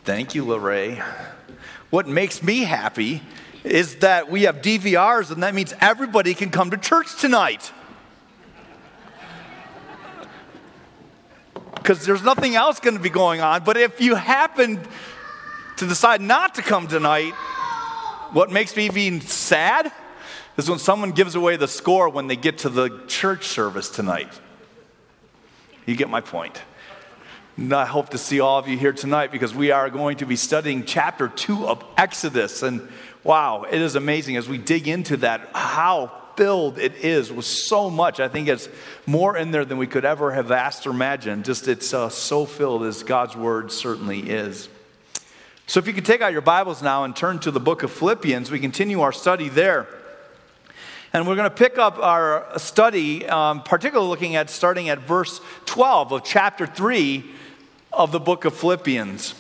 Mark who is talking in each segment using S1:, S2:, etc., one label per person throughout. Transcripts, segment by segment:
S1: Thank you, Lorraine. What makes me happy is that we have DVRs, and that means everybody can come to church tonight. Because there's nothing else going to be going on. But if you happen to decide not to come tonight, what makes me even sad is when someone gives away the score when they get to the church service tonight. You get my point. And I hope to see all of you here tonight because we are going to be studying chapter 2 of Exodus. And wow, it is amazing as we dig into that, how filled it is with so much. I think it's more in there than we could ever have asked or imagined. Just it's so filled as God's word certainly is. So if you could take out your Bibles now and turn to the book of Philippians, we continue our study there. And we're going to pick up our study, particularly looking at starting at verse 12 of chapter 3 of the book of Philippians.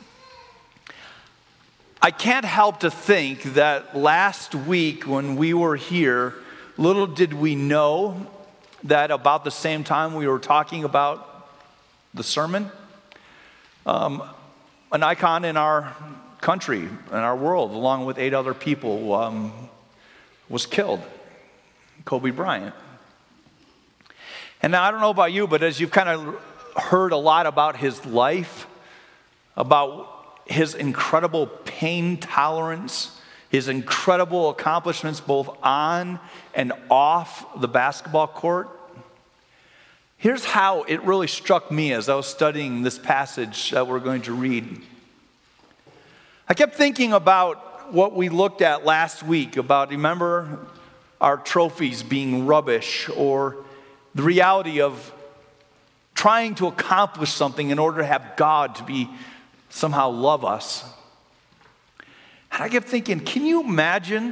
S1: I can't help to think that last week when we were here, little did we know that about the same time we were talking about the sermon, an icon in our country, in our world, along with 8 other people, was killed. Kobe Bryant. And now I don't know about you, but as you've kind of heard a lot about his life, about his incredible pain tolerance, his incredible accomplishments both on and off the basketball court, here's how it really struck me as I was studying this passage that we're going to read. I kept thinking about what we looked at last week about, remember, our trophies being rubbish, or the reality of trying to accomplish something in order to have God to be somehow love us. And I kept thinking, can you imagine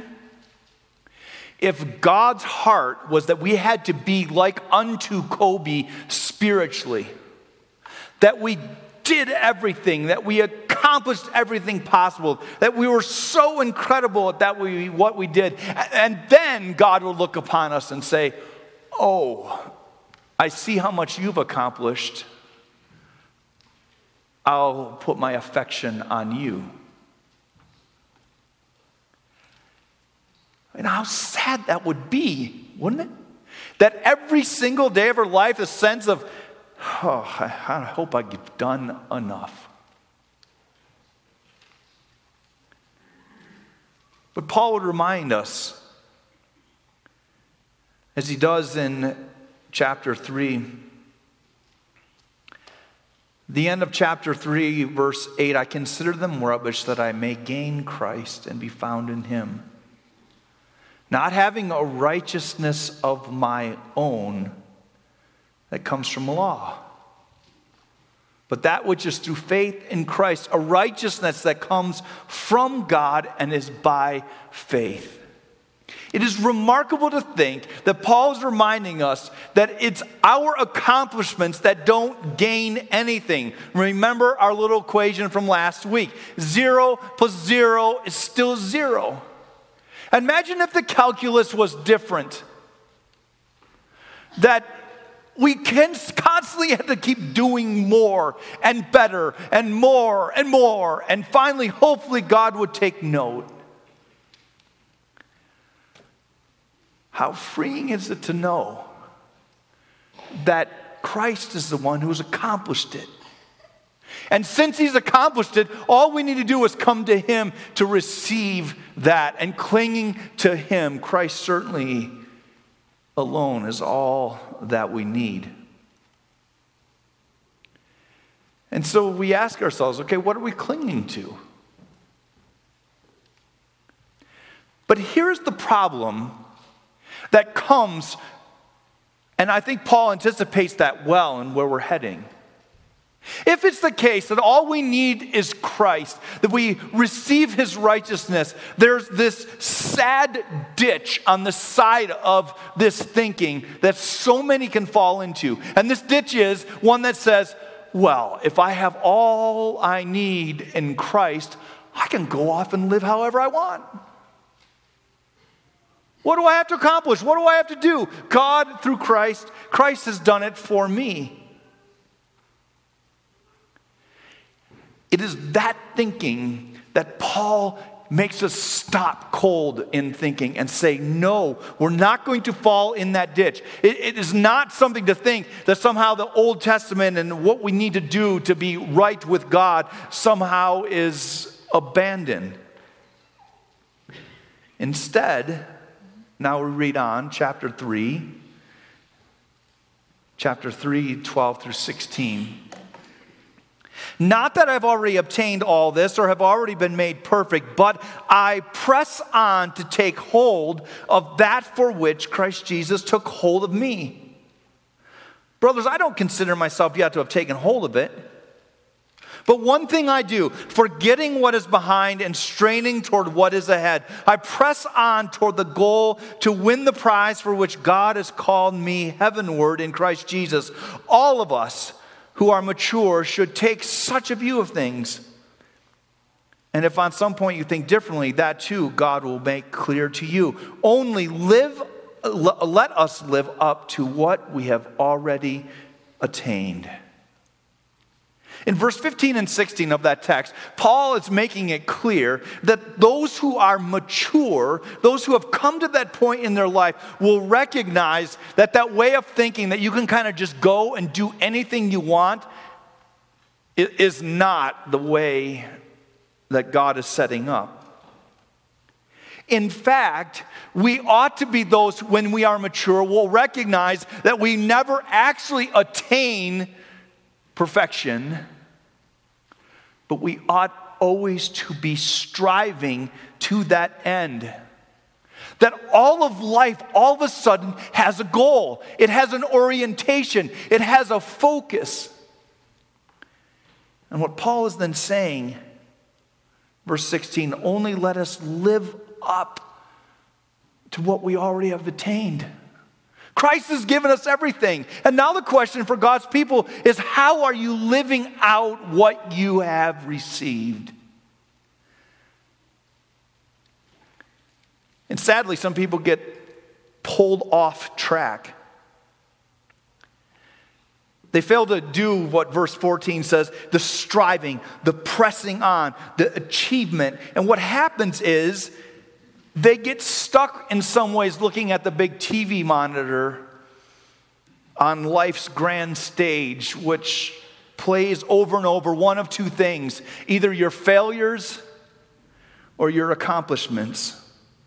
S1: if God's heart was that we had to be like unto Kobe spiritually, that we did everything, that we accomplished everything possible, that we were so incredible at what we did. And then God will look upon us and say, oh, I see how much you've accomplished. I'll put my affection on you. And how sad that would be, wouldn't it? That every single day of our life, a sense of, oh, I hope I've done enough. But Paul would remind us, as he does in chapter 3, the end of chapter 3, verse 8, I consider them rubbish that I may gain Christ and be found in him, not having a righteousness of my own that comes from law, but that which is through faith in Christ, a righteousness that comes from God and is by faith. It is remarkable to think that Paul is reminding us that it's our accomplishments that don't gain anything. Remember our little equation from last week. 0 plus 0 is still 0. Imagine if the calculus was different. That we can constantly have to keep doing more and better and more and more. And finally, hopefully, God would take note. How freeing is it to know that Christ is the one who has accomplished it? And since he's accomplished it, all we need to do is come to him to receive that. And clinging to him, Christ certainly alone is all that we need. And so we ask ourselves, okay, what are we clinging to? But here's the problem that comes, and I think Paul anticipates that well in where we're heading. If it's the case that all we need is Christ, that we receive his righteousness, there's this sad ditch on the side of this thinking that so many can fall into. And this ditch is one that says, well, if I have all I need in Christ, I can go off and live however I want. What do I have to accomplish? What do I have to do? God, through Christ has done it for me. It is that thinking that Paul makes us stop cold in thinking and say, no, we're not going to fall in that ditch. It is not something to think that somehow the Old Testament and what we need to do to be right with God somehow is abandoned. Instead, now we read on, chapter 3, 12 through 16. Not that I've already obtained all this or have already been made perfect, but I press on to take hold of that for which Christ Jesus took hold of me. Brothers, I don't consider myself yet to have taken hold of it. But one thing I do, forgetting what is behind and straining toward what is ahead, I press on toward the goal to win the prize for which God has called me heavenward in Christ Jesus. All of us who are mature should take such a view of things. And if on some point you think differently, that too God will make clear to you. Only let us live up to what we have already attained. In verse 15 and 16 of that text, Paul is making it clear that those who are mature, those who have come to that point in their life, will recognize that that way of thinking that you can kind of just go and do anything you want is not the way that God is setting up. In fact, we ought to be those, when we are mature, will recognize that we never actually attain perfection, but we ought always to be striving to that end. That all of life, all of a sudden, has a goal. It has an orientation. It has a focus. And what Paul is then saying, verse 16, only let us live up to what we already have attained. Christ has given us everything. And now the question for God's people is, how are you living out what you have received? And sadly, some people get pulled off track. They fail to do what verse 14 says, the striving, the pressing on, the achievement. And what happens is, they get stuck in some ways looking at the big TV monitor on life's grand stage, which plays over and over one of two things: either your failures or your accomplishments.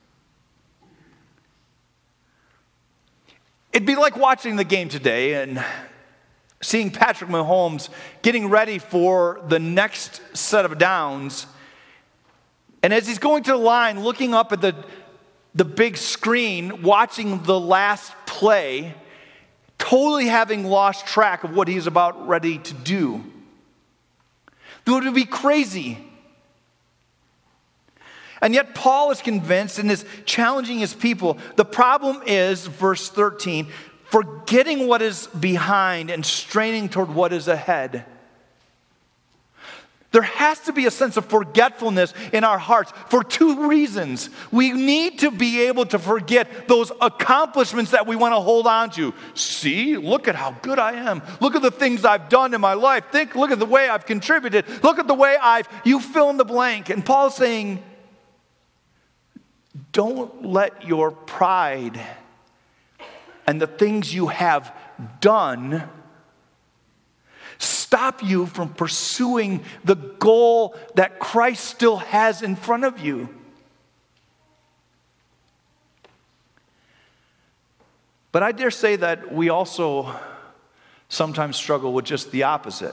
S1: It'd be like watching the game today and seeing Patrick Mahomes getting ready for the next set of downs. And as he's going to the line, looking up at the big screen, watching the last play, totally having lost track of what he's about ready to do. It would be crazy. And yet Paul is convinced and is challenging his people. The problem is, verse 13, forgetting what is behind and straining toward what is ahead. There has to be a sense of forgetfulness in our hearts for two reasons. We need to be able to forget those accomplishments that we want to hold on to. See, look at how good I am. Look at the things I've done in my life. Look at the way I've contributed. Look at the way you fill in the blank. And Paul's saying, don't let your pride and the things you have done stop you from pursuing the goal that Christ still has in front of you. But I dare say that we also sometimes struggle with just the opposite.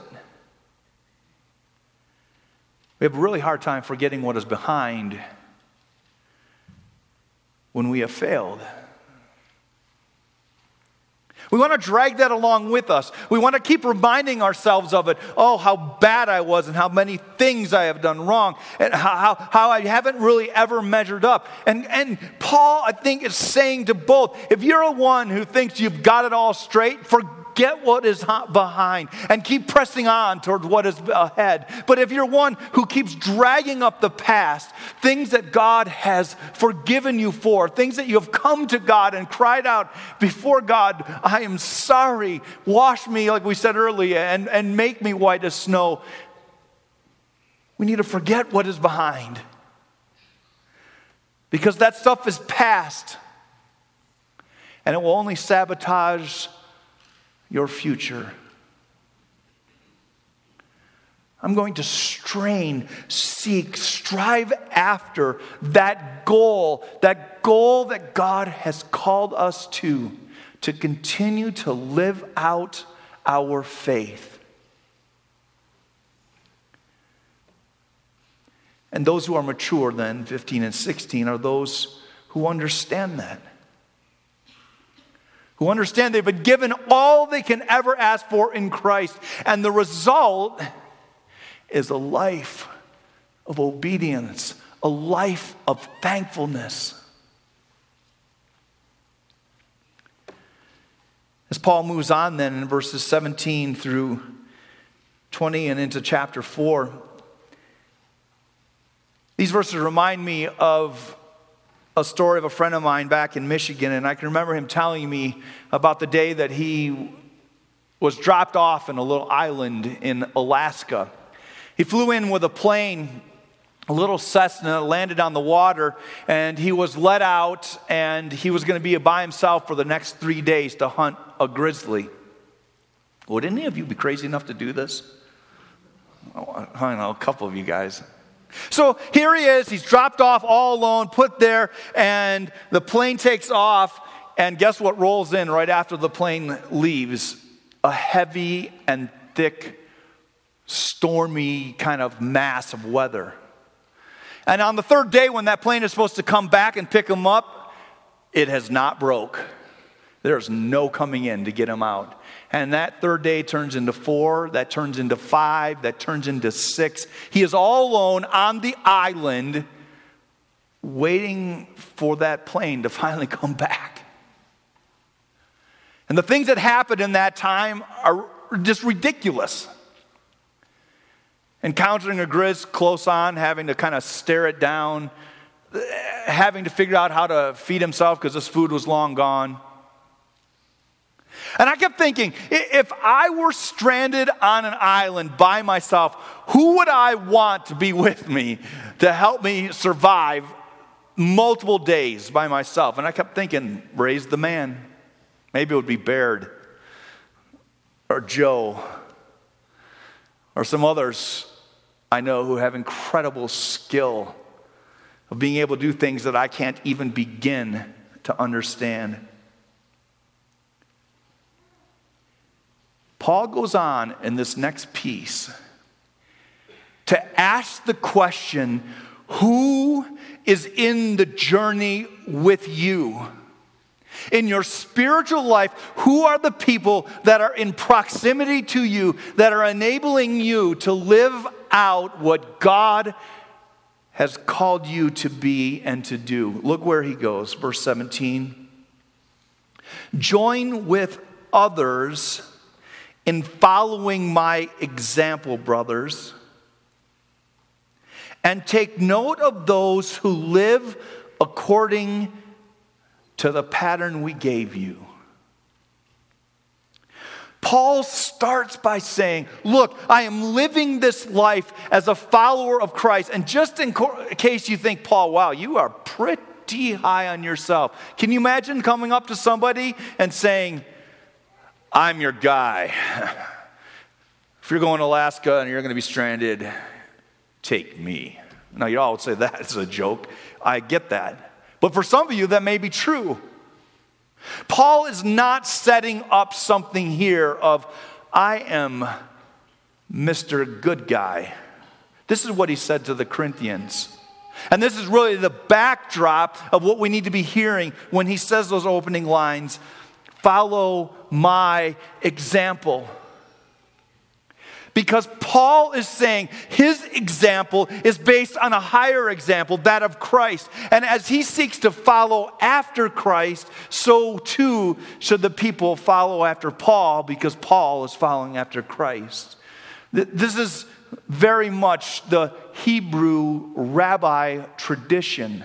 S1: We have a really hard time forgetting what is behind when we have failed. We want to drag that along with us. We want to keep reminding ourselves of it. Oh, how bad I was and how many things I have done wrong and how I haven't really ever measured up. And Paul, I think, is saying to both, if you're a one who thinks you've got it all straight, forget what is behind and keep pressing on toward what is ahead. But if you're one who keeps dragging up the past, things that God has forgiven you for, things that you have come to God and cried out before God, I am sorry, wash me, like we said earlier, and make me white as snow. We need to forget what is behind. Because that stuff is past. And it will only sabotage your future. I'm going to strain, seek, strive after that goal that God has called us to continue to live out our faith. And those who are mature then, 15 and 16, are those who understand that. Who understand they've been given all they can ever ask for in Christ. And the result is a life of obedience, a life of thankfulness. As Paul moves on then in verses 17 through 20 and into chapter 4, these verses remind me of a story of a friend of mine back in Michigan, and I can remember him telling me about the day that he was dropped off in a little island in Alaska. He flew in with a plane, a little Cessna, landed on the water, and he was let out, and he was going to be by himself for the next 3 days to hunt a grizzly. Would any of you be crazy enough to do this? Oh, I know, a couple of you guys. So here he is, he's dropped off all alone, put there, and the plane takes off, and guess what rolls in right after the plane leaves? A heavy and thick, stormy kind of mass of weather. And on the third day when that plane is supposed to come back and pick him up, it has not broke. There's no coming in to get him out. And that third day turns into 4, that turns into 5, that turns into 6. He is all alone on the island waiting for that plane to finally come back. And the things that happened in that time are just ridiculous. Encountering a grizz close on, having to kind of stare it down, having to figure out how to feed himself because his food was long gone. And I kept thinking, if I were stranded on an island by myself, who would I want to be with me to help me survive multiple days by myself? And I kept thinking, raise the man. Maybe it would be Baird or Joe or some others I know who have incredible skill of being able to do things that I can't even begin to understand. Paul goes on in this next piece to ask the question, who is in the journey with you? In your spiritual life, who are the people that are in proximity to you, that are enabling you to live out what God has called you to be and to do? Look where he goes, verse 17. Join with others in following my example, brothers, and take note of those who live according to the pattern we gave you. Paul starts by saying, look, I am living this life as a follower of Christ. And just in case you think, Paul, wow, you are pretty high on yourself. Can you imagine coming up to somebody and saying, I'm your guy. If you're going to Alaska and you're going to be stranded, take me. Now, you all would say that is a joke. I get that. But for some of you, that may be true. Paul is not setting up something here of, I am Mr. Good Guy. This is what he said to the Corinthians. And this is really the backdrop of what we need to be hearing when he says those opening lines, follow my example. Because Paul is saying his example is based on a higher example, that of Christ. And as he seeks to follow after Christ, so too should the people follow after Paul, because Paul is following after Christ. This is very much the Hebrew rabbi tradition.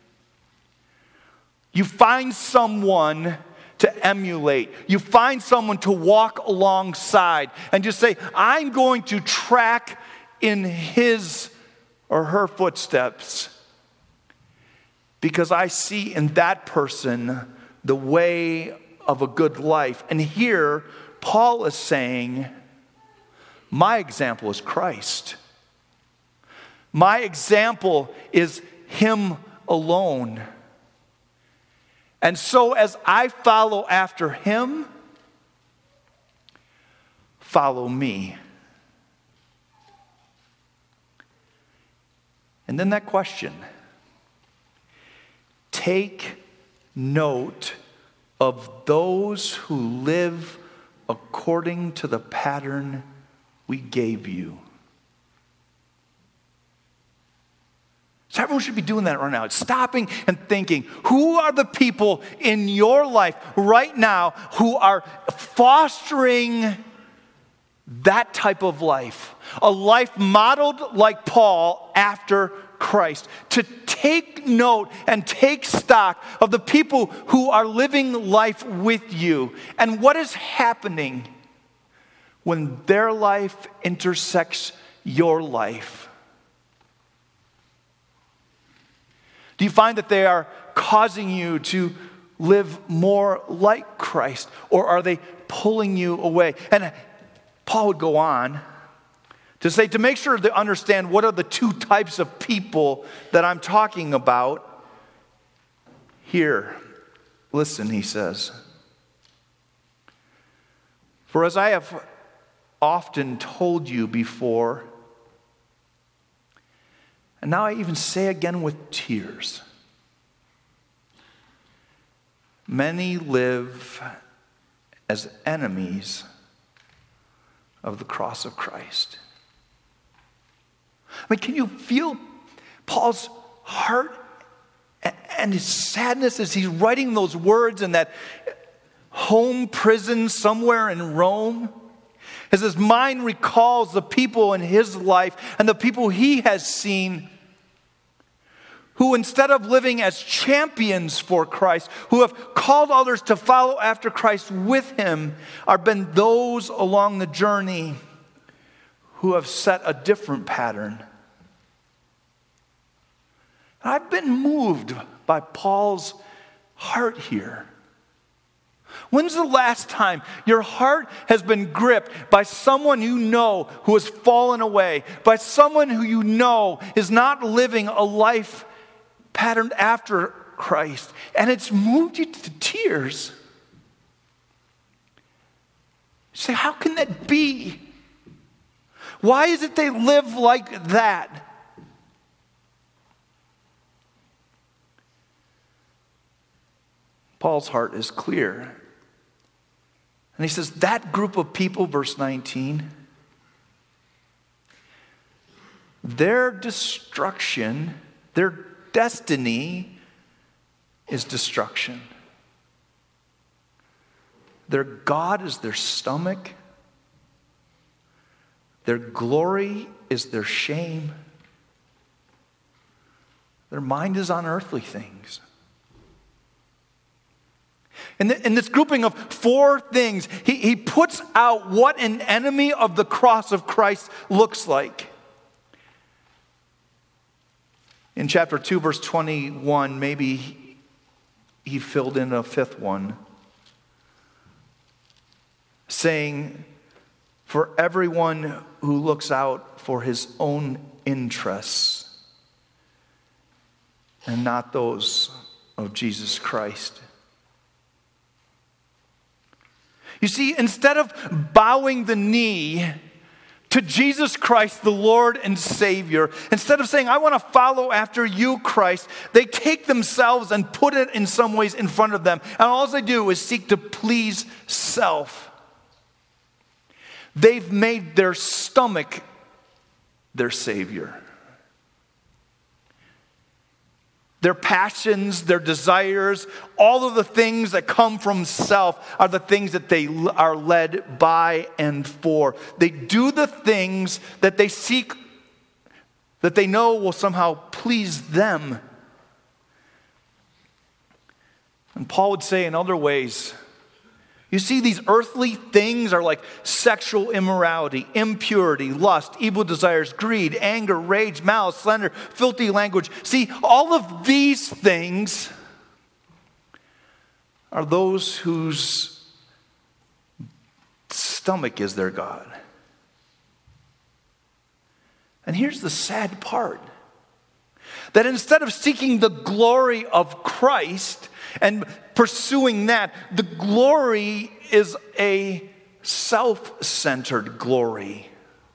S1: You find someone to emulate. You find someone to walk alongside and just say, I'm going to track in his or her footsteps, because I see in that person the way of a good life. And here, Paul is saying, my example is Christ. My example is Him alone. And so as I follow after Him, follow me. And then that question, take note of those who live according to the pattern we gave you. So everyone should be doing that right now. It's stopping and thinking, who are the people in your life right now who are fostering that type of life? A life modeled like Paul after Christ. To take note and take stock of the people who are living life with you and what is happening when their life intersects your life. Do you find that they are causing you to live more like Christ, or are they pulling you away? And Paul would go on to say, to make sure to understand what are the two types of people that I'm talking about, here, listen, he says, for as I have often told you before, and now I even say again with tears, many live as enemies of the cross of Christ. I mean, can you feel Paul's heart and his sadness as he's writing those words in that home prison somewhere in Rome? As his mind recalls the people in his life and the people he has seen who, instead of living as champions for Christ, who have called others to follow after Christ with him, are been those along the journey who have set a different pattern. I've been moved by Paul's heart here. When's the last time your heart has been gripped by someone you know who has fallen away, by someone who you know is not living a life patterned after Christ, and it's moved you to tears? You say, how can that be? Why is it they live like that? Paul's heart is clear. And he says, that group of people, verse 19, their destruction, their destiny is destruction. Their God is their stomach. Their glory is their shame. Their mind is on earthly things. In this grouping of four things, he puts out what an enemy of the cross of Christ looks like. In chapter 2, verse 21, maybe he filled in a fifth one, saying, for everyone who looks out for his own interests and not those of Jesus Christ. You see, instead of bowing the knee to Jesus Christ, the Lord and Savior, instead of saying, I want to follow after you, Christ, they take themselves and put it in some ways in front of them. And all they do is seek to please self. They've made their stomach their Savior. Their passions, their desires, all of the things that come from self are the things that they are led by and for. They do the things that they seek, that they know will somehow please them. And Paul would say in other ways, You see, these earthly things are like sexual immorality, impurity, lust, evil desires, greed, anger, rage, malice, slander, filthy language. See, all of these things are those whose stomach is their God. And here's the sad part. That instead of seeking the glory of Christ and pursuing that, the glory is a self-centered glory.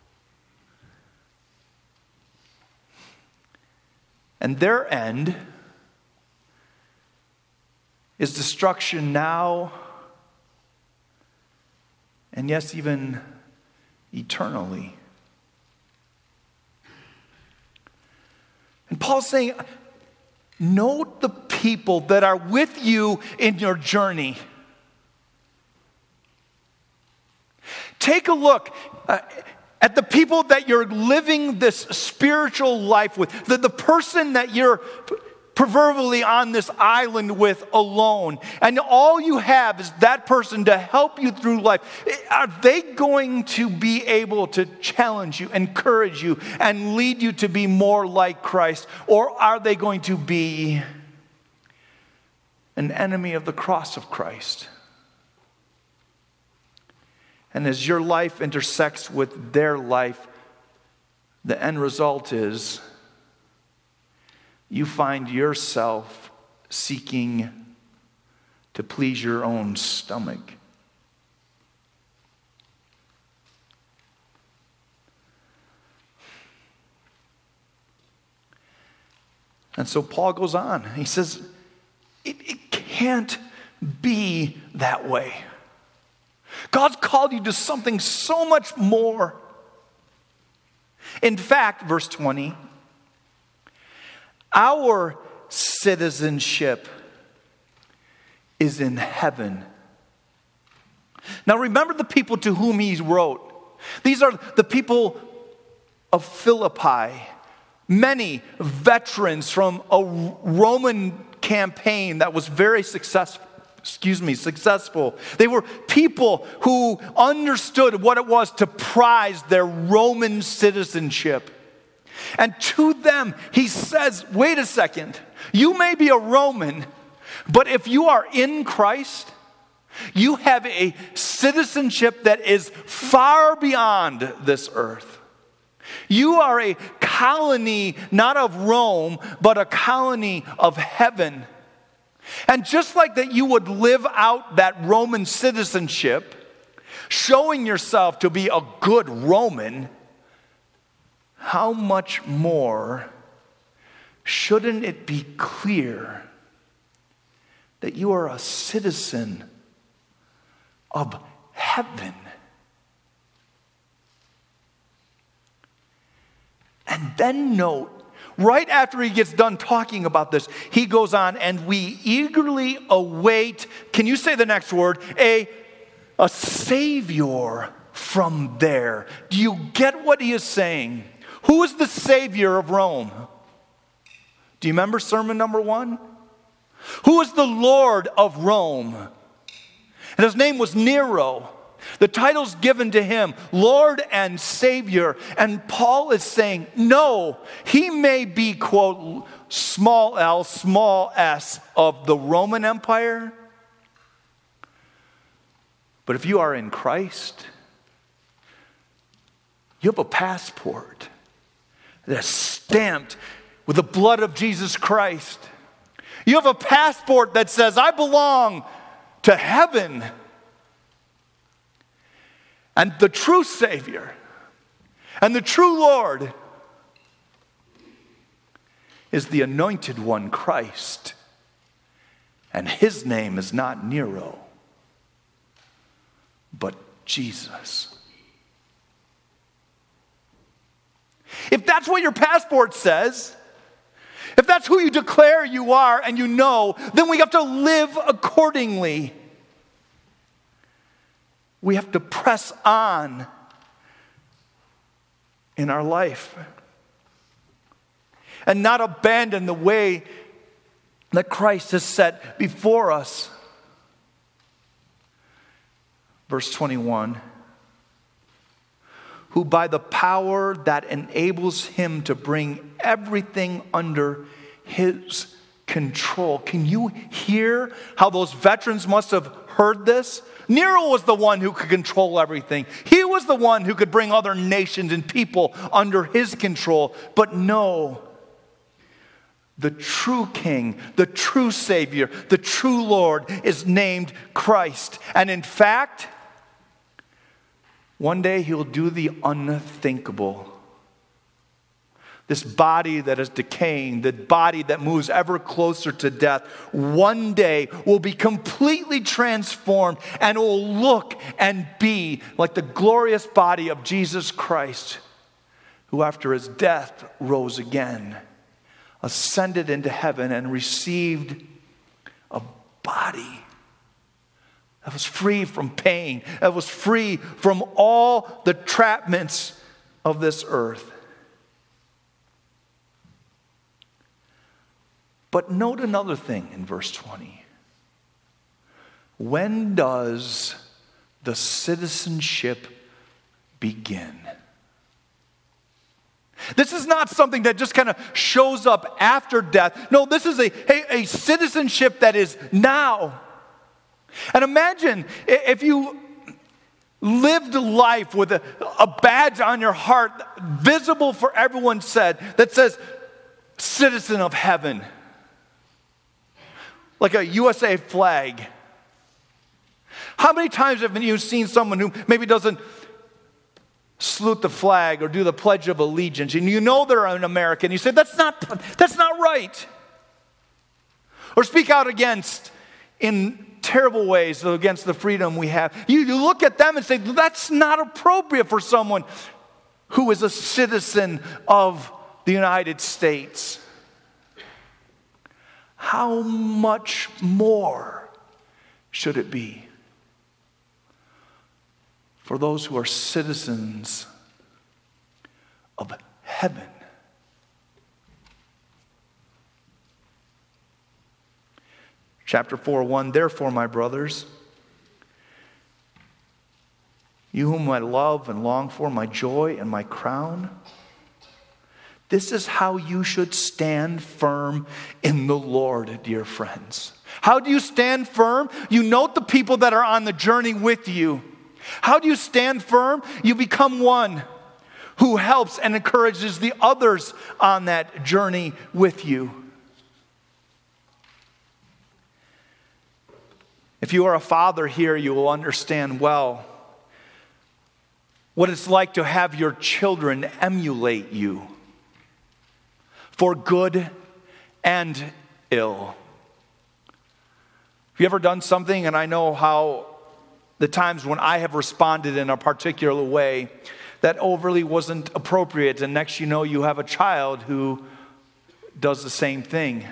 S1: And their end is destruction now, and yes, even eternally. And Paul's saying, note the people that are with you in your journey. Take a look at the people that you're living this spiritual life with, the person that you're proverbially on this island with alone, and all you have is that person to help you through life. Are they going to be able to challenge you, encourage you, and lead you to be more like Christ? Or are they going to be an enemy of the cross of Christ? And as your life intersects with their life, the end result is you find yourself seeking to please your own stomach. And so Paul goes on. He says, it can't be that way. God's called you to something so much more. In fact, verse 20, our citizenship is in heaven. Now remember the people to whom he wrote. These are the people of Philippi. Many veterans from a Roman campaign that was very successful. They were people who understood what it was to prize their Roman citizenship. And to them, he says, wait a second, you may be a Roman, but if you are in Christ, you have a citizenship that is far beyond this earth. You are a colony, not of Rome, but a colony of heaven. And just like that you would live out that Roman citizenship, showing yourself to be a good Roman, how much more shouldn't it be clear that you are a citizen of heaven? And then note, right after he gets done talking about this, he goes on, and we eagerly await, can you say the next word? A Savior from there. Do you get what he is saying? Who is the Savior of Rome? Do you remember sermon number 1? Who is the Lord of Rome? And his name was Nero. The title's given to him, Lord and Savior. And Paul is saying, no, he may be, quote, small l, small s of the Roman Empire. But if you are in Christ, you have a passport that's stamped with the blood of Jesus Christ. You have a passport that says, I belong to heaven. And the true Savior and the true Lord is the anointed one, Christ. And his name is not Nero, but Jesus. If that's what your passport says, if that's who you declare you are and you know, then we have to live accordingly. We have to press on in our life and not abandon the way that Christ has set before us. Verse 21. Who by the power that enables him to bring everything under his control. Can you hear how those veterans must have heard this? Nero was the one who could control everything. He was the one who could bring other nations and people under his control. But no, the true King, the true Savior, the true Lord is named Christ. And in fact, one day he'll do the unthinkable. This body that is decaying, the body that moves ever closer to death, one day will be completely transformed and will look and be like the glorious body of Jesus Christ, who after his death rose again, ascended into heaven and received a body that was free from pain, that was free from all the trapments of this earth. But note another thing in verse 20. When does the citizenship begin? This is not something that just kind of shows up after death. No, this is a citizenship that is now. And imagine if you lived life with a badge on your heart, visible for everyone that says, citizen of heaven. Like a USA flag. How many times have you seen someone who maybe doesn't salute the flag or do the Pledge of Allegiance, and you know they're an American? You say, that's not right. Or speak out against, in terrible ways, against the freedom we have. You look at them and say, that's not appropriate for someone who is a citizen of the United States. How much more should it be for those who are citizens of heaven? Chapter 4:1, therefore, my brothers, you whom I love and long for, my joy and my crown, this is how you should stand firm in the Lord, dear friends. How do you stand firm? You note the people that are on the journey with you. How do you stand firm? You become one who helps and encourages the others on that journey with you. If you are a father here, you will understand well what it's like to have your children emulate you, for good and ill. Have you ever done something, and I know how the times when I have responded in a particular way that overly wasn't appropriate, and next you know you have a child who does the same thing.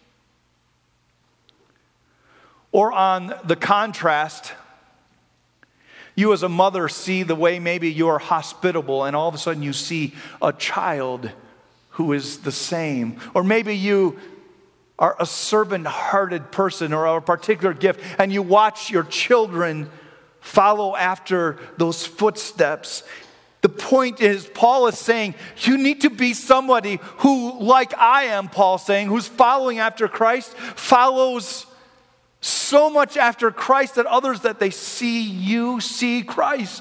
S1: Or on the contrast, you as a mother see the way maybe you are hospitable, and all of a sudden you see a child who is the same. Or maybe you are a servant-hearted person or a particular gift, and you watch your children follow after those footsteps. The point is, Paul is saying, you need to be somebody who, like I am, Paul's saying, who's following after Christ, follows so much after Christ that others, that they see you, see Christ.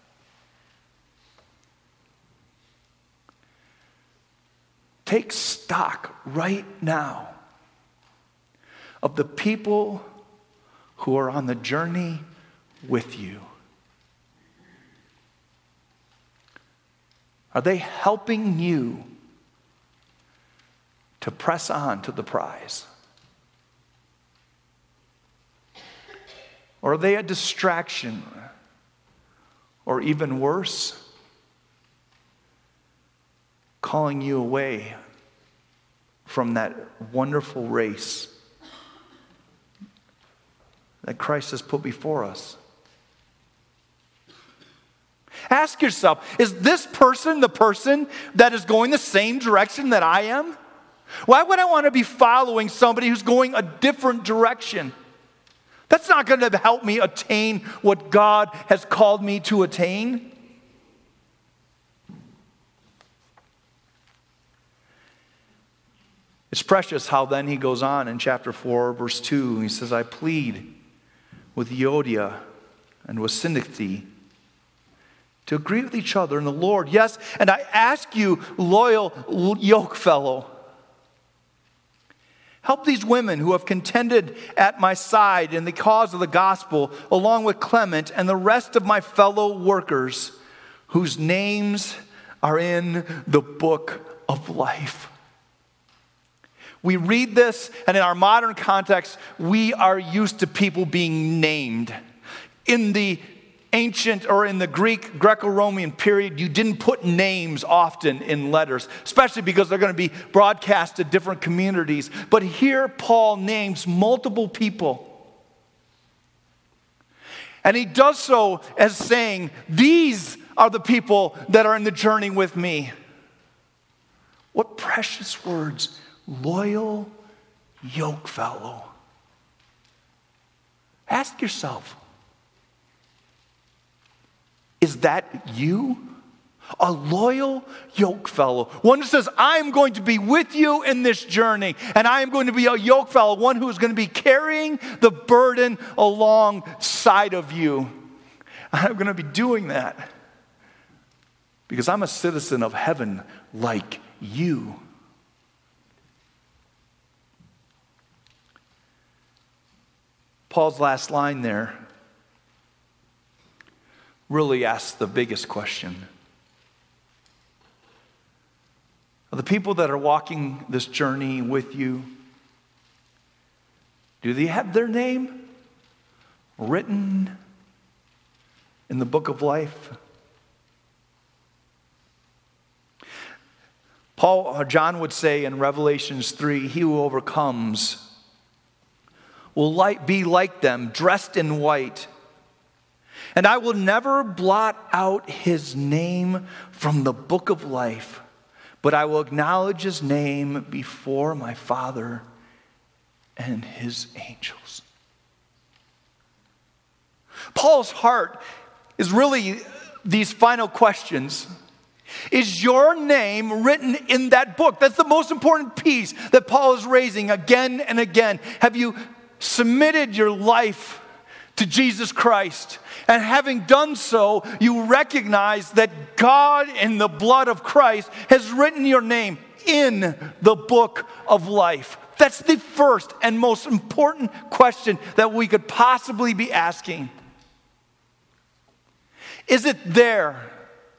S1: Take stock right now of the people who are on the journey with you. Are they helping you to press on to the prize? Or are they a distraction? Or even worse, calling you away from that wonderful race that Christ has put before us? Ask yourself, is this person the person that is going the same direction that I am? Why would I want to be following somebody who's going a different direction? That's not going to help me attain what God has called me to attain. It's precious how then he goes on in chapter 4, verse 2. He says, I plead with Euodia and with Syntyche to agree with each other in the Lord. Yes, and I ask you, loyal yoke fellow, help these women who have contended at my side in the cause of the gospel, along with Clement and the rest of my fellow workers, whose names are in the book of life. We read this, and in our modern context, we are used to people being named. In the ancient or in the Greco-Roman period, you didn't put names often in letters, especially because they're going to be broadcast to different communities. But here, Paul names multiple people. And he does so as saying, these are the people that are in the journey with me. What precious words. Loyal yoke fellow. Ask yourself, is that you? A loyal yoke fellow. One who says, I am going to be with you in this journey, and I am going to be a yoke fellow, one who is going to be carrying the burden alongside of you. I'm going to be doing that because I'm a citizen of heaven like you. Paul's last line there really asks the biggest question. Are the people that are walking this journey with you, do they have their name written in the book of life? John would say in Revelations 3, he who overcomes will be like them, dressed in white. And I will never blot out his name from the book of life, but I will acknowledge his name before my Father and his angels. Paul's heart is really these final questions. Is your name written in that book? That's the most important piece that Paul is raising again and again. Have you submitted your life to Jesus Christ? And having done so, you recognize that God in the blood of Christ has written your name in the book of life. That's the first and most important question that we could possibly be asking. Is it there?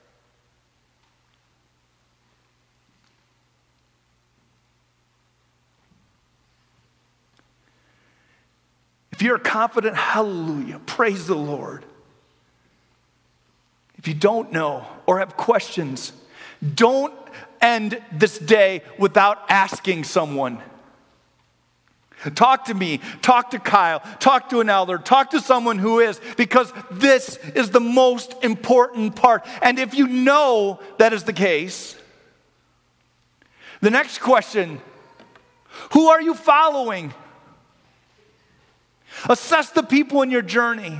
S1: If you're confident, hallelujah, praise the Lord. If you don't know or have questions, don't end this day without asking someone. Talk to me, talk to Kyle, talk to an elder, talk to someone who is, because this is the most important part. And if you know that is the case, the next question, who are you following? Assess the people in your journey.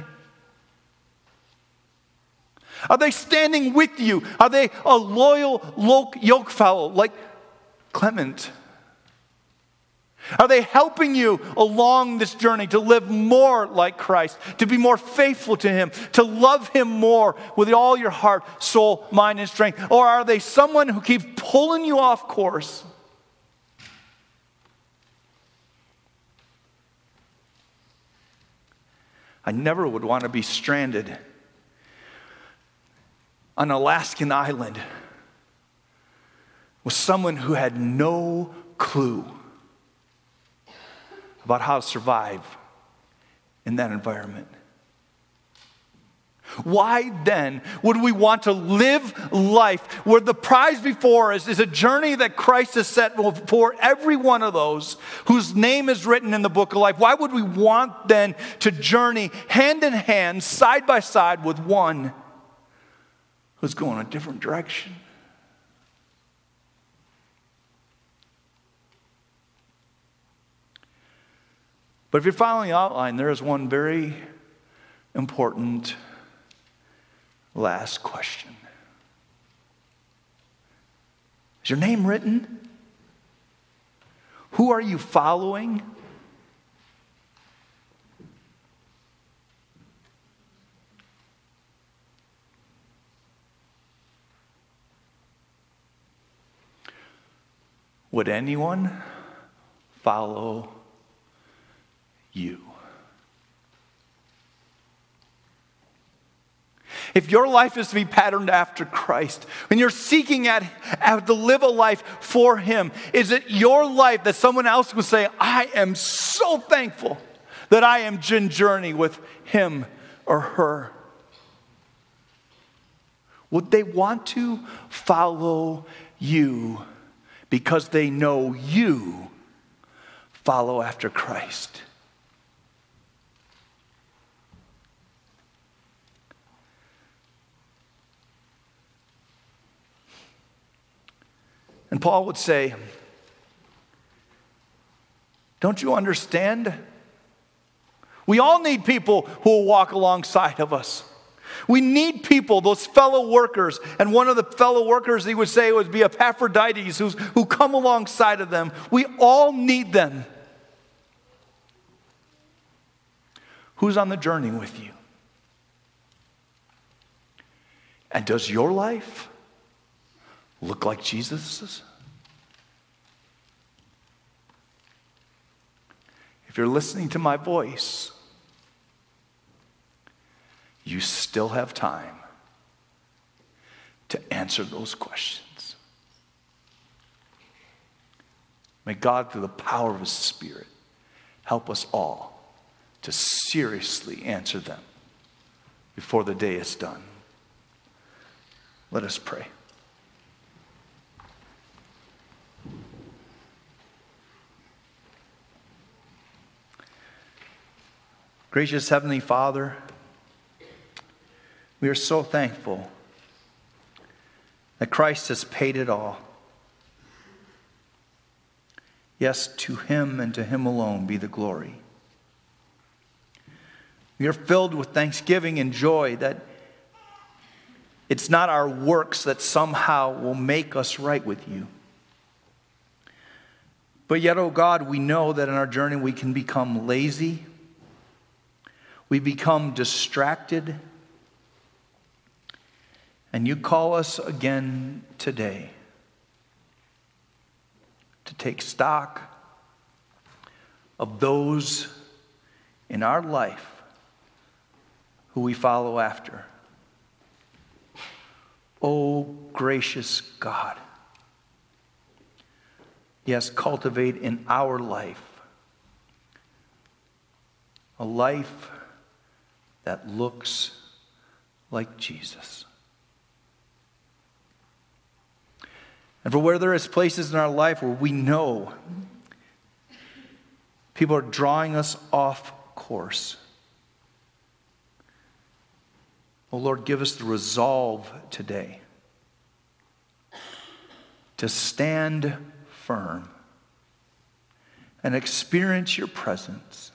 S1: Are they standing with you? Are they a loyal yoke fellow like Clement? Are they helping you along this journey to live more like Christ, to be more faithful to him, to love him more with all your heart, soul, mind, and strength? Or are they someone who keeps pulling you off course? I never would want to be stranded on an Alaskan island with someone who had no clue about how to survive in that environment. Why then would we want to live life where the prize before us is a journey that Christ has set before every one of those whose name is written in the book of life? Why would we want then to journey hand in hand, side by side with one who's going a different direction? But if you're following the outline, there is one very important last question. Is your name written? Who are you following? Would anyone follow you? If your life is to be patterned after Christ, when you're seeking to live a life for Him, is it your life that someone else would say, I am so thankful that I am in journey with him or her? Would they want to follow you because they know you follow after Christ? And Paul would say, don't you understand? We all need people who will walk alongside of us. We need people, those fellow workers. And one of the fellow workers, he would say, would be Epaphroditus, who come alongside of them. We all need them. Who's on the journey with you? And does your life look like Jesus's? If you're listening to my voice, you still have time to answer those questions. May God, through the power of His Spirit, help us all to seriously answer them before the day is done. Let us pray. Gracious Heavenly Father, we are so thankful that Christ has paid it all. Yes, to Him and to Him alone be the glory. We are filled with thanksgiving and joy that it's not our works that somehow will make us right with you. But yet, oh God, we know that in our journey we can become lazy. We become distracted. And you call us again today to take stock of those in our life who we follow after. Oh, gracious God. Yes, cultivate in our life a life that looks like Jesus. And for where there is places in our life where we know people are drawing us off course, oh Lord, give us the resolve today to stand firm and experience your presence,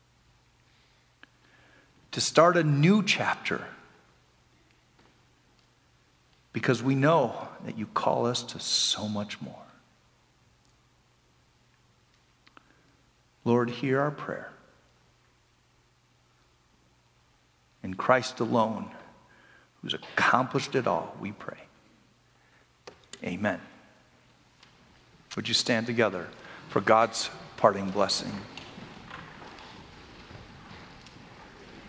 S1: to start a new chapter, because we know that you call us to so much more. Lord, hear our prayer. In Christ alone, who's accomplished it all, we pray. Amen. Would you stand together for God's parting blessing?